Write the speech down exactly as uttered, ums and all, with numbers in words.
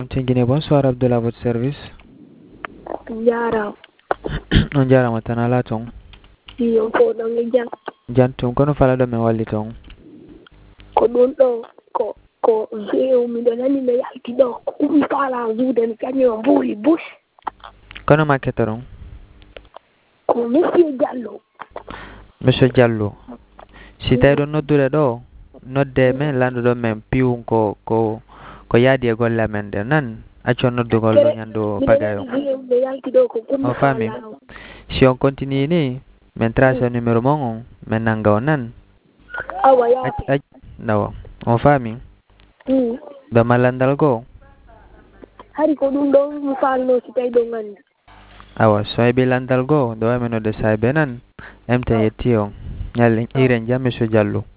Guinée, bonsoir Abdullah, votre service. Njara. On jarama tan ala ton. Iyo ko ɗon jam. Jantum kono fala ɗo min walli ton. Ko ɗum ɗo ko ko jeew miɗo nani mi yalti ɗo ko ɗum fala juude mi kañum o mbuuri bush. Kono makketa ɗon. Ko monsieur Diallo. Monsieur Diallo. Si tawi ɗon noddude ɗo nodde men landuɗo men piwum ko ko ko yaadi e golle amen nde nan accon noddugol ɗo ñandu pagayo. Mi yalti ɗo ko ɗum O fami. Si on continue ni min trace numéro mon on min nanga o nan. Awa yaati. Nawa. On fami. Mm. Ɗo mallandal goo. Hari ko ɗum ɗo mi falno si tawi ɗo ngandi. Awa so heɓi landal goo ɗo wami nodde saybe nan emten yetti on ñalli iren jam monsieur Diallo.